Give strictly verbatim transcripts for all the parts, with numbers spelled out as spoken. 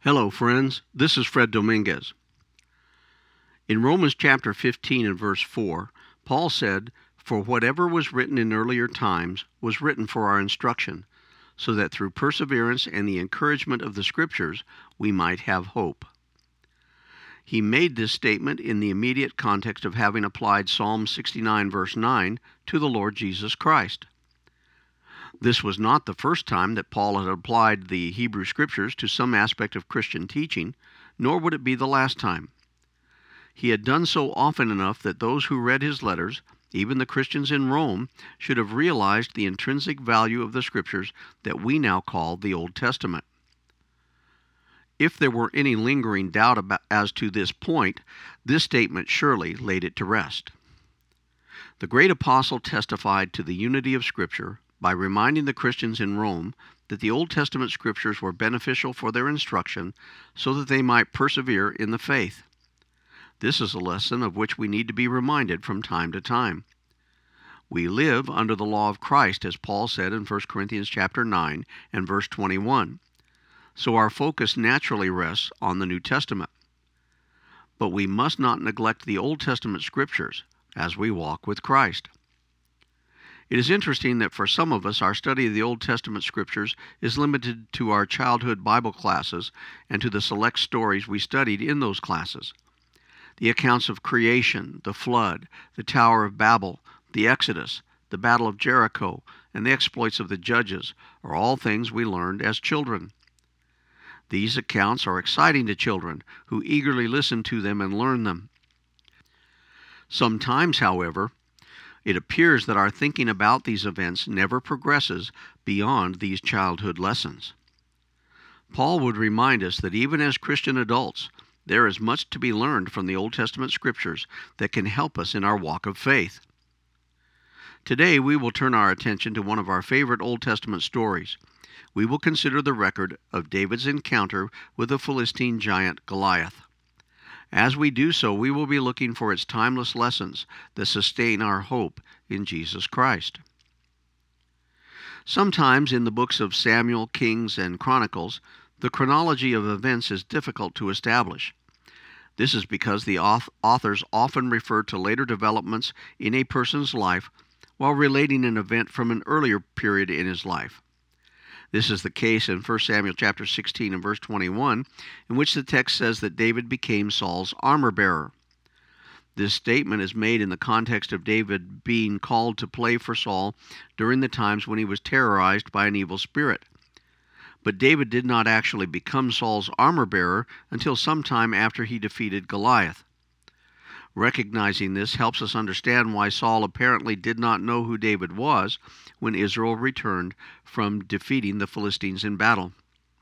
Hello, friends. This is Fred Dominguez. In Romans chapter fifteen and verse four, Paul said, "For whatever was written in earlier times was written for our instruction, so that through perseverance and the encouragement of the Scriptures we might have hope." He made this statement in the immediate context of having applied Psalm sixty-nine verse nine to the Lord Jesus Christ. This was not the first time that Paul had applied the Hebrew Scriptures to some aspect of Christian teaching, nor would it be the last time. He had done so often enough that those who read his letters, even the Christians in Rome, should have realized the intrinsic value of the Scriptures that we now call the Old Testament. If there were any lingering doubt about, as to this point, this statement surely laid it to rest. The great apostle testified to the unity of Scripture by reminding the Christians in Rome that the Old Testament Scriptures were beneficial for their instruction so that they might persevere in the faith. This is a lesson of which we need to be reminded from time to time. We live under the law of Christ, as Paul said in First Corinthians chapter nine and verse twenty-one. So our focus naturally rests on the New Testament. But we must not neglect the Old Testament Scriptures as we walk with Christ. It is interesting that for some of us, our study of the Old Testament Scriptures is limited to our childhood Bible classes and to the select stories we studied in those classes. The accounts of creation, the flood, the Tower of Babel, the Exodus, the Battle of Jericho, and the exploits of the judges are all things we learned as children. These accounts are exciting to children who eagerly listen to them and learn them. Sometimes, however, it appears that our thinking about these events never progresses beyond these childhood lessons. Paul would remind us that even as Christian adults, there is much to be learned from the Old Testament Scriptures that can help us in our walk of faith. Today we will turn our attention to one of our favorite Old Testament stories. We will consider the record of David's encounter with the Philistine giant Goliath. As we do so, we will be looking for its timeless lessons that sustain our hope in Jesus Christ. Sometimes in the books of Samuel, Kings, and Chronicles, the chronology of events is difficult to establish. This is because the authors often refer to later developments in a person's life while relating an event from an earlier period in his life. This is the case in First Samuel chapter sixteen and verse twenty-one, in which the text says that David became Saul's armor-bearer. This statement is made in the context of David being called to play for Saul during the times when he was terrorized by an evil spirit. But David did not actually become Saul's armor-bearer until sometime after he defeated Goliath. Recognizing this helps us understand why Saul apparently did not know who David was when Israel returned from defeating the Philistines in battle.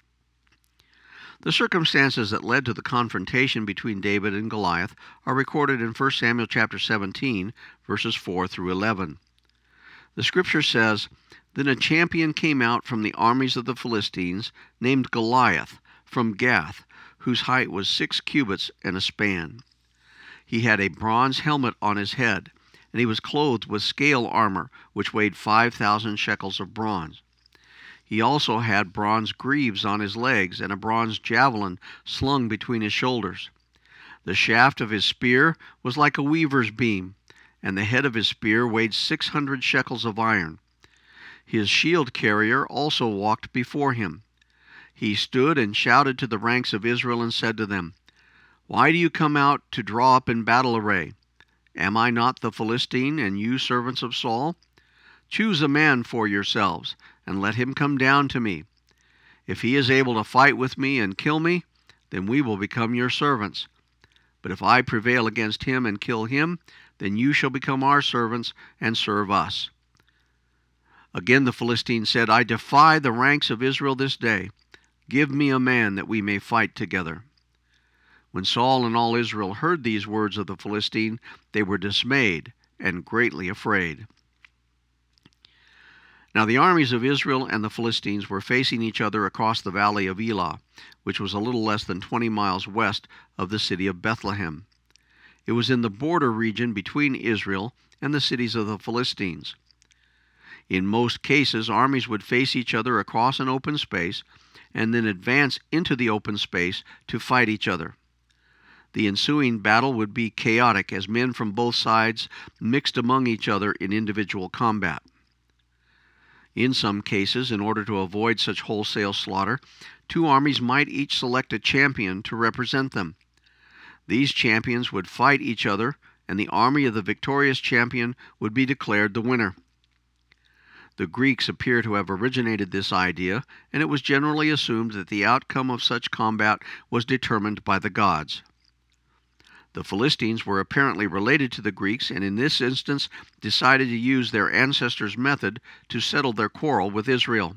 The circumstances that led to the confrontation between David and Goliath are recorded in First Samuel chapter seventeen, verses four through eleven. The scripture says, "Then a champion came out from the armies of the Philistines, named Goliath, from Gath, whose height was six cubits and a span. He had a bronze helmet on his head, and he was clothed with scale armor, which weighed five thousand shekels of bronze. He also had bronze greaves on his legs, and a bronze javelin slung between his shoulders. The shaft of his spear was like a weaver's beam, and the head of his spear weighed six hundred shekels of iron. His shield carrier also walked before him. He stood and shouted to the ranks of Israel and said to them, 'Why do you come out to draw up in battle array? Am I not the Philistine, and you servants of Saul? Choose a man for yourselves, and let him come down to me. If he is able to fight with me and kill me, then we will become your servants. But if I prevail against him and kill him, then you shall become our servants and serve us.' Again the Philistine said, 'I defy the ranks of Israel this day. Give me a man that we may fight together.' When Saul and all Israel heard these words of the Philistine, they were dismayed and greatly afraid." Now the armies of Israel and the Philistines were facing each other across the valley of Elah, which was a little less than twenty miles west of the city of Bethlehem. It was in the border region between Israel and the cities of the Philistines. In most cases, armies would face each other across an open space and then advance into the open space to fight each other. The ensuing battle would be chaotic as men from both sides mixed among each other in individual combat. In some cases, in order to avoid such wholesale slaughter, two armies might each select a champion to represent them. These champions would fight each other, and the army of the victorious champion would be declared the winner. The Greeks appear to have originated this idea, and it was generally assumed that the outcome of such combat was determined by the gods. The Philistines were apparently related to the Greeks, and in this instance decided to use their ancestors' method to settle their quarrel with Israel.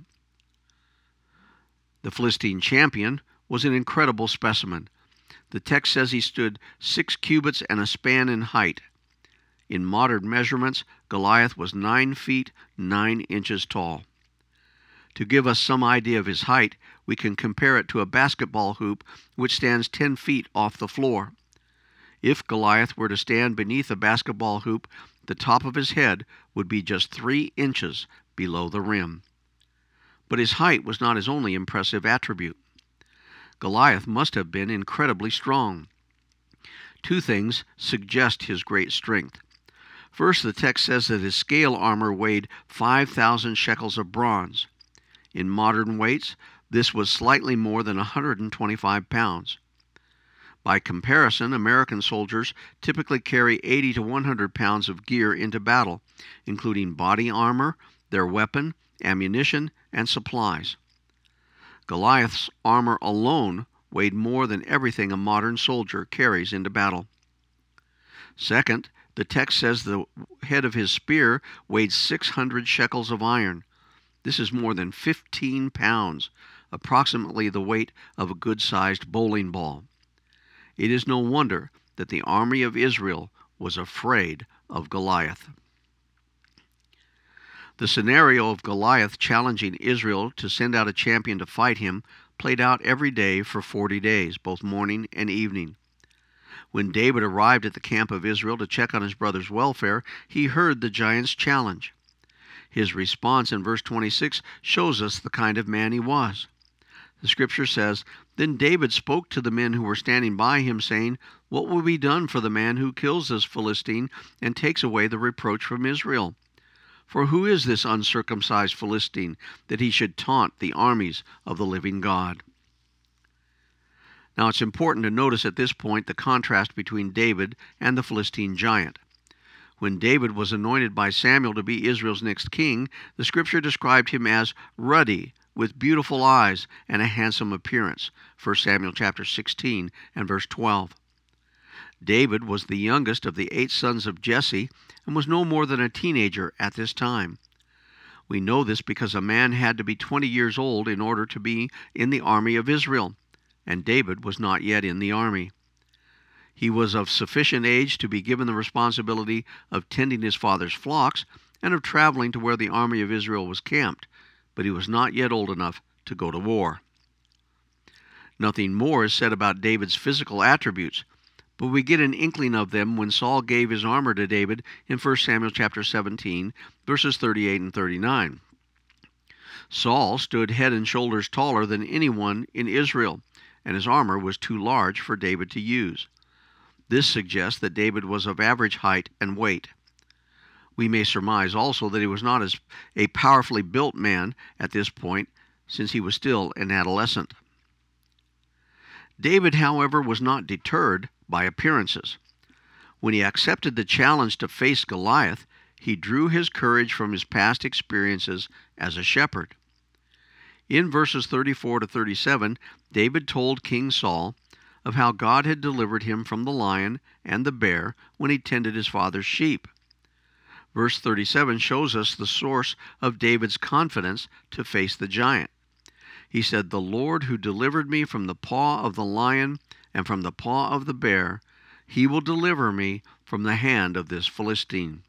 The Philistine champion was an incredible specimen. The text says he stood six cubits and a span in height. In modern measurements, Goliath was nine feet, nine inches tall. To give us some idea of his height, we can compare it to a basketball hoop which stands ten feet off the floor. If Goliath were to stand beneath a basketball hoop, the top of his head would be just three inches below the rim. But his height was not his only impressive attribute. Goliath must have been incredibly strong. Two things suggest his great strength. First, the text says that his scale armor weighed five thousand shekels of bronze. In modern weights, this was slightly more than one hundred twenty-five pounds. By comparison, American soldiers typically carry eighty to one hundred pounds of gear into battle, including body armor, their weapon, ammunition, and supplies. Goliath's armor alone weighed more than everything a modern soldier carries into battle. Second, the text says the head of his spear weighed six hundred shekels of iron. This is more than fifteen pounds, approximately the weight of a good-sized bowling ball. It is no wonder that the army of Israel was afraid of Goliath. The scenario of Goliath challenging Israel to send out a champion to fight him played out every day for forty days, both morning and evening. When David arrived at the camp of Israel to check on his brother's welfare, he heard the giant's challenge. His response in verse twenty-six shows us the kind of man he was. The scripture says, "Then David spoke to the men who were standing by him, saying, 'What will be done for the man who kills this Philistine and takes away the reproach from Israel? For who is this uncircumcised Philistine, that he should taunt the armies of the living God?'" Now it's important to notice at this point the contrast between David and the Philistine giant. When David was anointed by Samuel to be Israel's next king, the scripture described him as ruddy, with beautiful eyes and a handsome appearance, First Samuel chapter sixteen and verse twelve. David was the youngest of the eight sons of Jesse and was no more than a teenager at this time. We know this because a man had to be twenty years old in order to be in the army of Israel, and David was not yet in the army. He was of sufficient age to be given the responsibility of tending his father's flocks and of traveling to where the army of Israel was camped, but he was not yet old enough to go to war. Nothing more is said about David's physical attributes, but we get an inkling of them when Saul gave his armor to David in First Samuel chapter seventeen, verses thirty-eight and thirty-nine. Saul stood head and shoulders taller than anyone in Israel, and his armor was too large for David to use. This suggests that David was of average height and weight. We may surmise also that he was not as a powerfully built man at this point, since he was still an adolescent. David, however, was not deterred by appearances. When he accepted the challenge to face Goliath, he drew his courage from his past experiences as a shepherd. In verses thirty-four to thirty-seven, David told King Saul of how God had delivered him from the lion and the bear when he tended his father's sheep. Verse thirty-seven shows us the source of David's confidence to face the giant. He said, "The Lord who delivered me from the paw of the lion and from the paw of the bear, he will deliver me from the hand of this Philistine."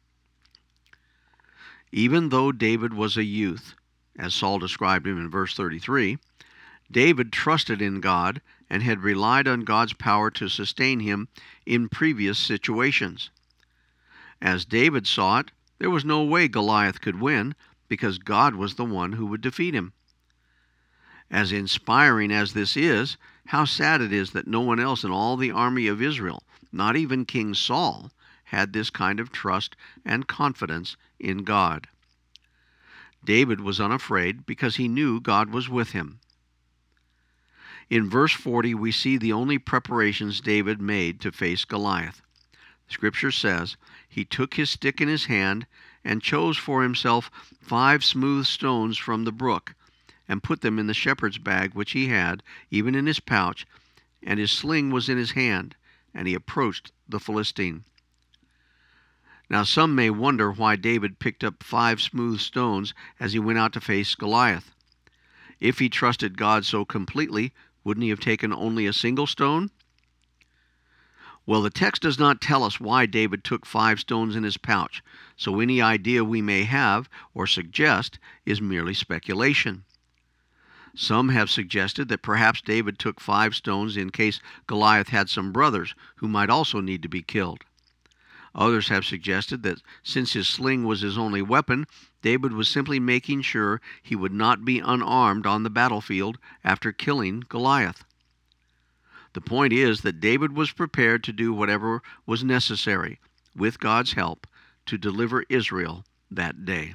Even though David was a youth, as Saul described him in verse thirty-three, David trusted in God and had relied on God's power to sustain him in previous situations. As David saw it, There was no way Goliath could win, because God was the one who would defeat him. As inspiring as this is, how sad it is that no one else in all the army of Israel, not even King Saul, had this kind of trust and confidence in God. David was unafraid because he knew God was with him. In verse forty, we see the only preparations David made to face Goliath. Scripture says, "He took his stick in his hand and chose for himself five smooth stones from the brook, and put them in the shepherd's bag which he had, even in his pouch, and his sling was in his hand, and he approached the Philistine." Now some may wonder why David picked up five smooth stones as he went out to face Goliath. If he trusted God so completely, wouldn't he have taken only a single stone? Well, the text does not tell us why David took five stones in his pouch, so any idea we may have or suggest is merely speculation. Some have suggested that perhaps David took five stones in case Goliath had some brothers who might also need to be killed. Others have suggested that since his sling was his only weapon, David was simply making sure he would not be unarmed on the battlefield after killing Goliath. The point is that David was prepared to do whatever was necessary, with God's help, to deliver Israel that day.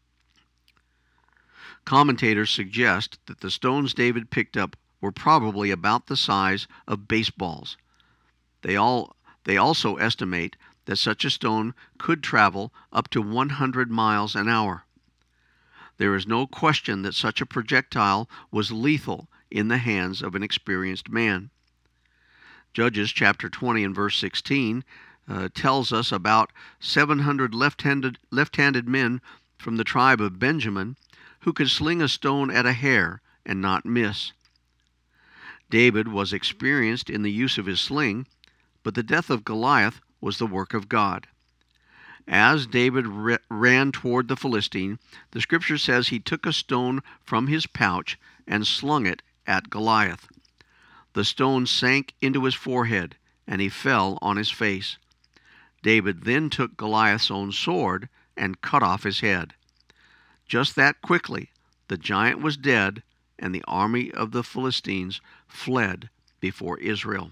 Commentators suggest that the stones David picked up were probably about the size of baseballs. They all they also estimate that such a stone could travel up to one hundred miles an hour. There is no question that such a projectile was lethal in the hands of an experienced man. Judges chapter twenty and verse sixteen uh, tells us about seven hundred left-handed, left-handed men from the tribe of Benjamin who could sling a stone at a hair and not miss. David was experienced in the use of his sling, but the death of Goliath was the work of God. As David re- ran toward the Philistine, the scripture says he took a stone from his pouch and slung it at Goliath. The stone sank into his forehead, and he fell on his face. David then took Goliath's own sword and cut off his head. Just that quickly, the giant was dead, and the army of the Philistines fled before Israel.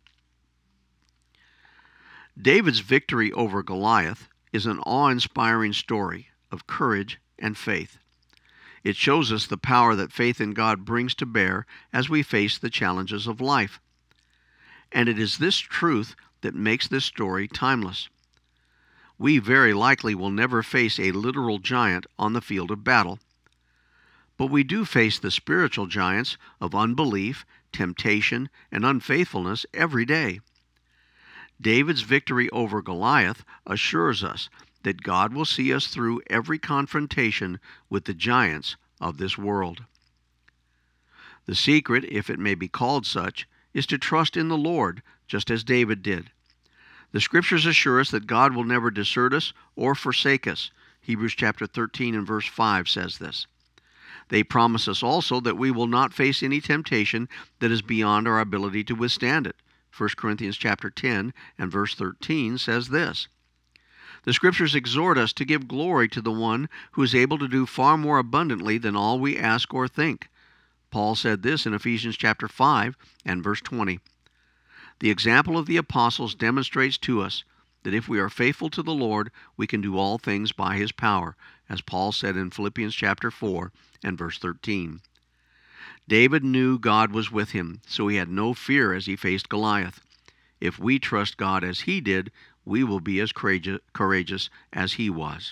David's victory over Goliath is an awe-inspiring story of courage and faith. It shows us the power that faith in God brings to bear as we face the challenges of life. And it is this truth that makes this story timeless. We very likely will never face a literal giant on the field of battle. But we do face the spiritual giants of unbelief, temptation, and unfaithfulness every day. David's victory over Goliath assures us that God will see us through every confrontation with the giants of this world. The secret, if it may be called such, is to trust in the Lord, just as David did. The Scriptures assure us that God will never desert us or forsake us. Hebrews chapter thirteen and verse five says this. They promise us also that we will not face any temptation that is beyond our ability to withstand it. First Corinthians chapter ten and verse thirteen says this. The Scriptures exhort us to give glory to the one who is able to do far more abundantly than all we ask or think. Paul said this in Ephesians chapter five and verse twenty. The example of the apostles demonstrates to us that if we are faithful to the Lord, we can do all things by His power, as Paul said in Philippians chapter four and verse thirteen. David knew God was with him, so he had no fear as he faced Goliath. If we trust God as he did, we will be as courageous as he was.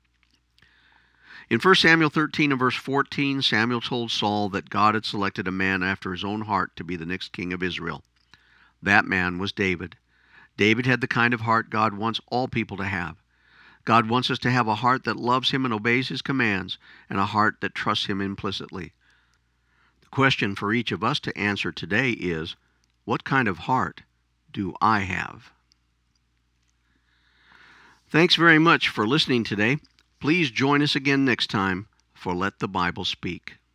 In First Samuel thirteen and verse fourteen, Samuel told Saul that God had selected a man after his own heart to be the next king of Israel. That man was David. David had the kind of heart God wants all people to have. God wants us to have a heart that loves Him and obeys His commands, and a heart that trusts Him implicitly. The question for each of us to answer today is, what kind of heart do I have? Thanks very much for listening today. Please join us again next time for Let the Bible Speak.